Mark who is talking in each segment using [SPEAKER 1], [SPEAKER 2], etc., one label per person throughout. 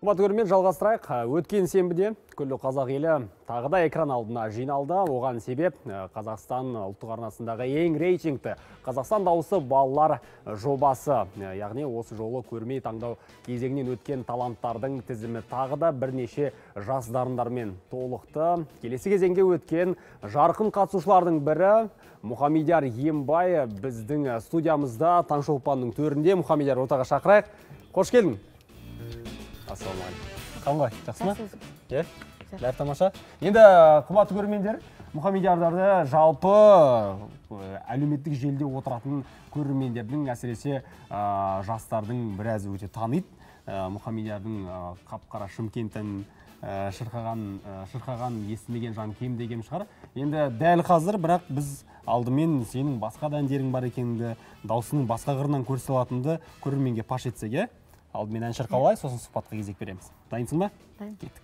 [SPEAKER 1] Қымбатты көрермен, жалғастырайық. Өткен сенбіде күллі қазақ елі тағы да экран алдына жиналды. Оған себеп Қазақстан ұлттық арнасындағы ең рейтингті Қазақстан дауысы балалар жобасы. Яғни осы жолы көрмей таңдау кезеңінен өткен таланттардың тізімі тағы да бірнеше жас дарындармен толықты. Келесі кезеңге өткен жарқын қатысушылардың бірі Мұхамедияр Ембай біздің студиямызда Таңшолпанның төрінде. Мұхамедияр, ортаға шақырайық. Қош келдің. Ассалаумағалейкум. Қандай, жақсы ма? Бәрі тамаша. Енді қымбатты көрермендер, Мұхамедиярдарды жалпы әлеуметтік желіде отыратын көрермендердің, әсіресе жастардың біразы өте таниды. Мұхамедиярдың қап-қара Шымкенттен шырқаған естімеген жан кем деген шығар. Енді дәл қазір, бірақ біз алдымен сенің басқа да әндерің бар екеніңді, даусының басқа қырынан көрсете алатынды көрерменге паш етсек, алдымен ән шырқалай, сосын сұхбатқа кезек береміз. Дайынсың ба?
[SPEAKER 2] Дайын.
[SPEAKER 1] Кеттік.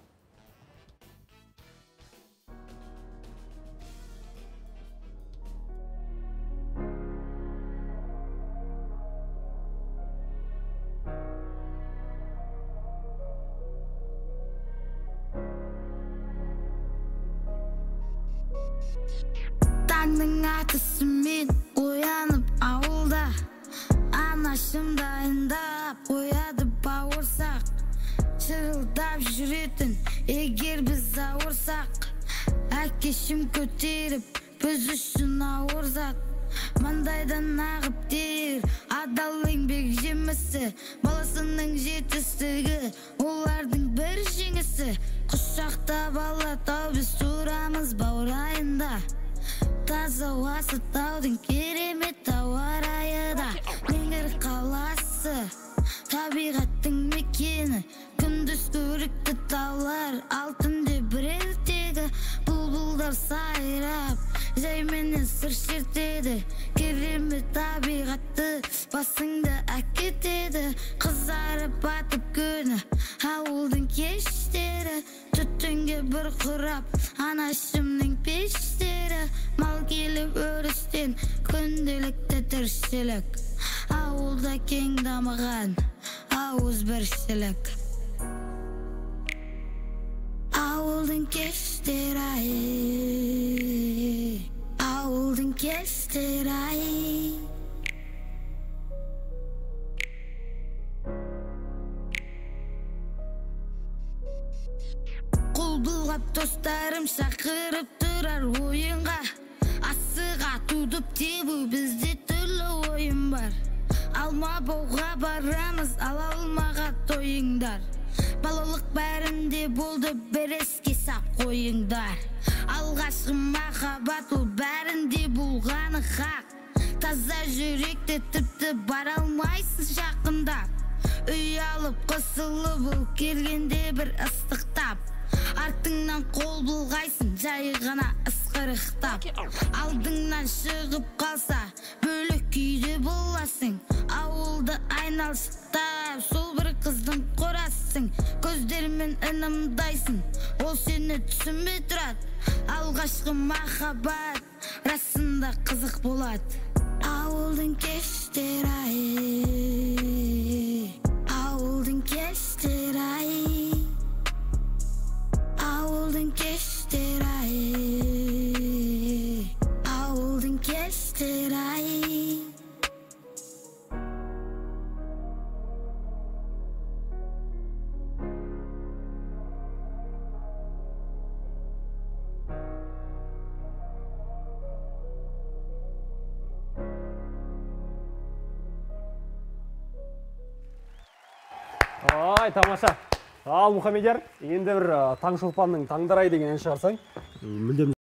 [SPEAKER 2] Таңның атысымен оянып ауылда, анашым дайындап қояды бауырсақ. Шырылдап жүретін егер біз ауырсақ, әкешім көтеріп біз үшін ауыр зат. Маңдайдан ағып тер адал еңбек жемісі, баласының жетістігі олардың бір жеңісі. Құшақтап алатау біз тұрамыз баурайында, таза ауасы таудың керемет ауа райы да. Меңгір қаласы табиғаттың мекені, күндіз көрікті таулар, алтынды бірелтегі. Бұлбұлдар сайрап жайменен сыр шертеді, керемет табиғатты басыңды әкетеді. Қызарып батып күні ауылдың кештері, түтінге бір құрап анашымның пештері. Мал келіп өрістен күнделікті тіршілік, ауылда кең дамыған ауыз біршілік. Ауылдың кештер ай, ауылдың кештер ай. Қол бұлғап достарым шақырып тұрар ойынға, асыға тудып тебу бізде түрлі ойын бар. Алма бауға барамыз, ала алмаға тойыңдар. Балалық бәрінде болды, бір еске сап қойыңдар. Алғашқы махаббат ол бәрінде болғаны хақ. Таза жүректі тіпті бара алмайсың жақындап. Үй алып қысылып ол келгенде бір ыстықтап. Артыңнан қол бұлғайсың, жай ғана ысқырықтап. Алдыңнан шығып қалса, бөлек күйде боласың. Ауылды айналшықтап, сол бір қыздың қорасың. Көздермен ынымдайсың, ол сені түсінбей тұрады. Алғашқы махаббат расында қызық болады. Ауылдың кештер ай, ауылдың кештер ай. Ауылдың кештер ай, ауылдың кештер ай.
[SPEAKER 1] Ай, тамаша. Ал, Мұхамедияр, енді бір Таңшолпанның Таңдарай деген ән шығарсаң, мүлдем